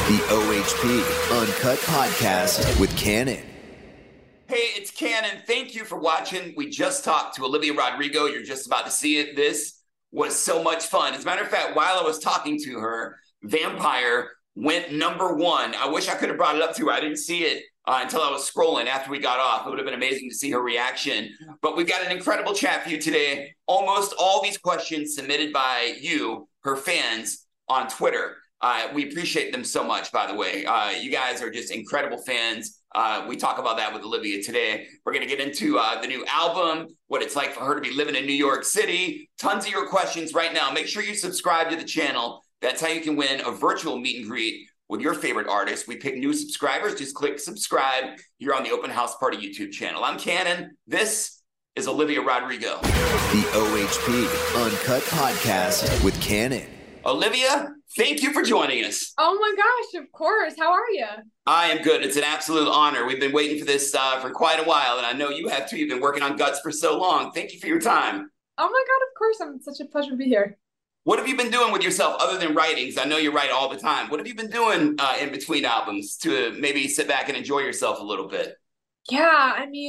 The OHP Uncut Podcast with Cannon. Hey, it's Cannon. Thank you for watching. We just talked to Olivia Rodrigo. You're just about to see it. This was so much fun. As a matter of fact, while I was talking to her, Vampire went #1. I wish I could have brought it up to her. I didn't see it until I was scrolling after we got off. It would have been amazing to see her reaction. But we've got an incredible chat for you today. Almost all these questions submitted by you, her fans, on Twitter. We appreciate them so much, by the way. You guys are just incredible fans. We talk about that with Olivia today. We're going to get into the new album, what it's like for her to be living in New York City. Tons of your questions right now. Make sure you subscribe to the channel. That's how you can win a virtual meet and greet with your favorite artist. We pick new subscribers. Just click subscribe here on the Open House Party YouTube channel. I'm Cannon. This is Olivia Rodrigo. The OHP Uncut Podcast with Cannon. Olivia, thank you for joining us. Oh my gosh, of course. How are you? I am good. It's an absolute honor. We've been waiting for this for quite a while, and I know you have too. You've been working on Guts for so long. Thank you for your time. Oh my God, of course. It's such a pleasure to be here. What have you been doing with yourself other than writing? Because I know you write all the time. What have you been doing in between albums to maybe sit back and enjoy yourself a little bit? Yeah,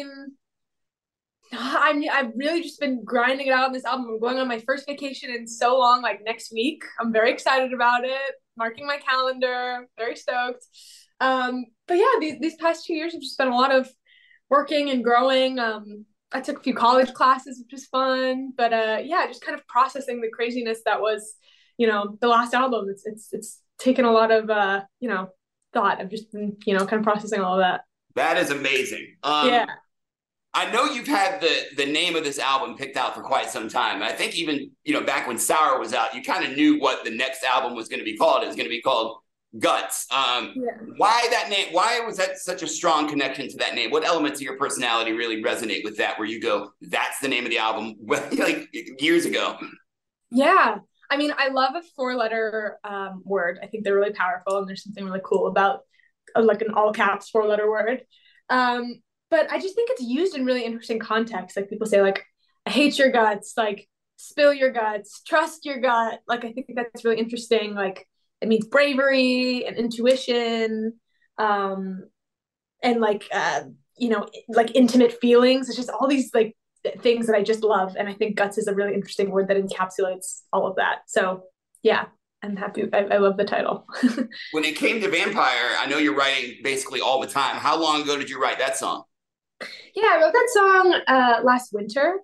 I've really just been grinding it out on this album. I'm going on my first vacation in so long, like next week. I'm very excited about it. Marking my calendar, very stoked. But yeah, these past 2 years have just been a lot of working and growing. I took a few college classes, which was fun. But yeah, just kind of processing the craziness that was, the last album. It's taken a lot of thought. I've just been, kind of processing all of that. That is amazing. Yeah. I know you've had the name of this album picked out for quite some time. I think even, back when Sour was out, you kind of knew what the next album was going to be called. It was going to be called Guts. Yeah. Why that name? Why was that such a strong connection to that name? What elements of your personality really resonate with that, where you go, that's the name of the album, like years ago? Yeah. I love a 4-letter word. I think they're really powerful, and there's something really cool about like an all caps 4-letter word. But I just think it's used in really interesting contexts. Like people say, like, I hate your guts, like, spill your guts, trust your gut. Like, I think that's really interesting. Like, it means bravery and intuition, and like, like intimate feelings. It's just all these like things that I just love. And I think guts is a really interesting word that encapsulates all of that. So yeah, I'm happy. I love the title. When it came to Vampire, I know you're writing basically all the time. How long ago did you write that song? Yeah, I wrote that song last winter.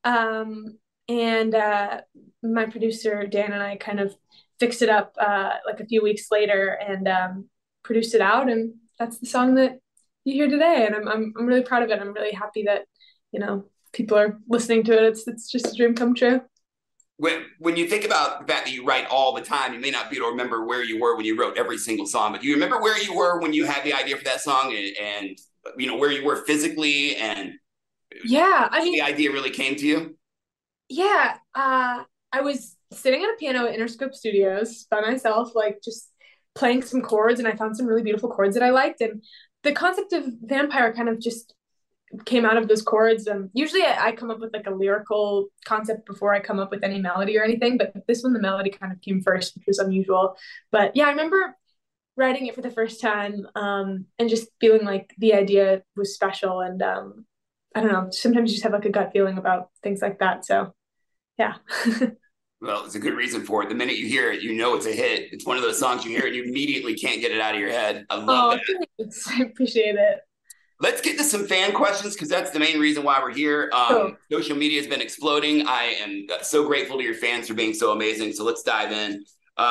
And my producer, Dan, and I kind of fixed it up like a few weeks later and produced it out. And that's the song that you hear today. And I'm really proud of it. I'm really happy that, people are listening to it. It's just a dream come true. When you think about the fact that you write all the time, you may not be able to remember where you were when you wrote every single song, but do you remember where you were when you had the idea for that song and where you were physically and the idea really came to you? Yeah. I was sitting at a piano at Interscope Studios by myself, like just playing some chords, and I found some really beautiful chords that I liked. And the concept of Vampire kind of just came out of those chords. Usually I come up with like a lyrical concept before I come up with any melody or anything, but this one, the melody kind of came first, which was unusual. But yeah, I remember writing it for the first time and just feeling like the idea was special. And I don't know, sometimes you just have like a gut feeling about things like that. So yeah. Well, it's a good reason for it. The minute you hear it, it's a hit. It's one of those songs you hear and you immediately can't get it out of your head. I love that. Thanks. I appreciate it. Let's get to some fan questions because that's the main reason why we're here. Cool. Social media has been exploding. I am so grateful to your fans for being so amazing. So let's dive in.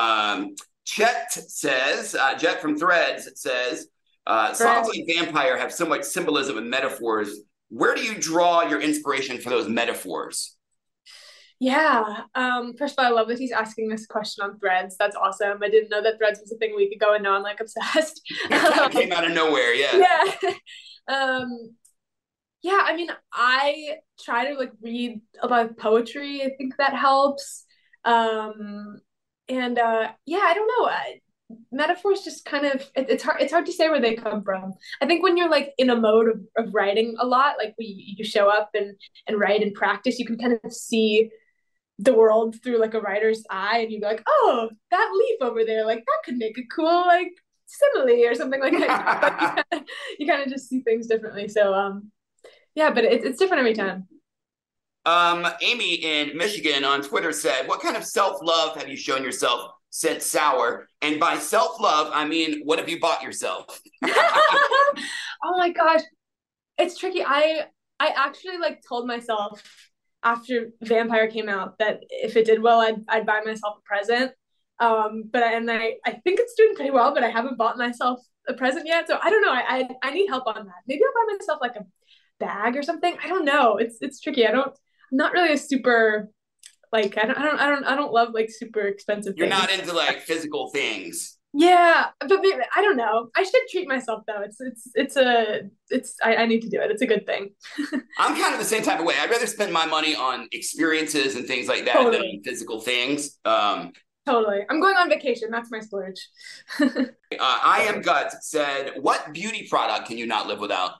Chet says, Jet from Threads says, songs like Vampire have so much symbolism and metaphors. Where do you draw your inspiration for those metaphors? Yeah. First of all, I love that he's asking this question on Threads. That's awesome. I didn't know that Threads was a thing a week ago, and now I'm like obsessed. It came out of nowhere. Yeah. Yeah. Yeah. I try to like read a lot of poetry. I think that helps. Yeah, I don't know. Metaphors just kind of it's hard to say where they come from. I think when you're like in a mode of writing a lot, like you show up and write and practice, you can kind of see the world through like a writer's eye, and you're like, oh, that leaf over there, like that could make a cool like simile or something like that. But you kind of just see things differently. So yeah, but it's different every time. Amy in Michigan on Twitter said, what kind of self-love have you shown yourself since Sour? And by self-love, I mean, what have you bought yourself? Oh my gosh. It's tricky. I actually like told myself after Vampire came out that if it did well, I'd buy myself a present. But I think it's doing pretty well, but I haven't bought myself a present yet. So I don't know. I need help on that. Maybe I'll buy myself like a bag or something. I don't know. It's tricky. I'm not really a super like I don't love like super expensive You're things. not into like physical things. Yeah, but maybe, I don't know. I should treat myself though. I need to do it. It's a good thing. I'm kind of the same type of way. I'd rather spend my money on experiences and things like that than on physical things. Totally. I'm going on vacation. That's my splurge. I Am Guts said, what beauty product can you not live without?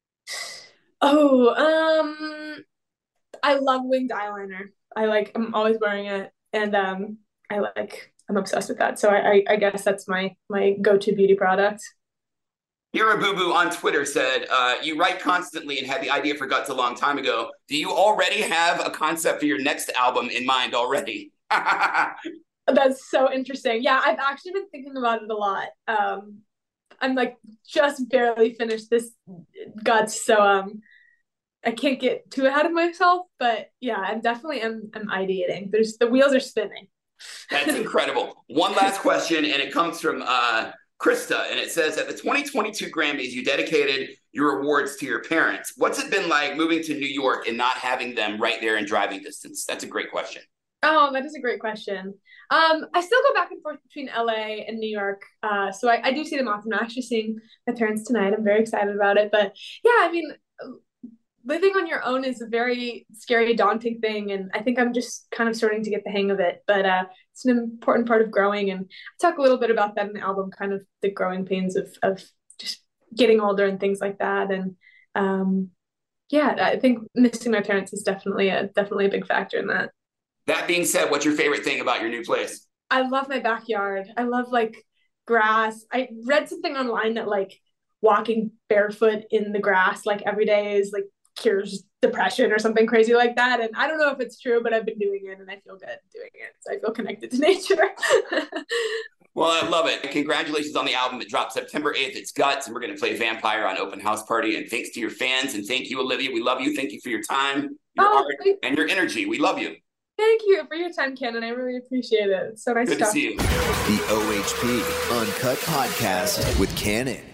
Oh, I love winged eyeliner. I'm always wearing it, and I'm obsessed with that. So I guess that's my go-to beauty product. Hira Boo Boo on Twitter said, you write constantly and had the idea for Guts a long time ago. Do you already have a concept for your next album in mind already? That's so interesting. Yeah, I've actually been thinking about it a lot. I'm like just barely finished this Guts, so I can't get too ahead of myself, but yeah, I'm ideating. The wheels are spinning. That's incredible. One last question, and it comes from Krista, and it says, at the 2022 Grammys, you dedicated your awards to your parents. What's it been like moving to New York and not having them right there in driving distance? That's a great question. Oh, that is a great question. I still go back and forth between LA and New York. So I do see them often. I'm actually seeing my parents tonight. I'm very excited about it. But yeah, I mean, living on your own is a very scary, daunting thing. And I think I'm just kind of starting to get the hang of it. But it's an important part of growing. And I talk a little bit about that in the album, kind of the growing pains of just getting older and things like that. And yeah, I think missing my parents is definitely a big factor in that. That being said, what's your favorite thing about your new place? I love my backyard. I love like grass. I read something online that like walking barefoot in the grass like every day is like cures depression or something crazy like that. And I don't know if it's true, but I've been doing it and I feel good doing it. So I feel connected to nature. Well, I love it. Congratulations on the album. It drops September 8th. It's Guts, and we're going to play Vampire on Open House Party. And thanks to your fans. And thank you, Olivia. We love you. Thank you for your time, your art, and your energy. We love you. Thank you for your time, Ken. I really appreciate it. It's so nice to see you. The OHP Uncut Podcast with Cannon.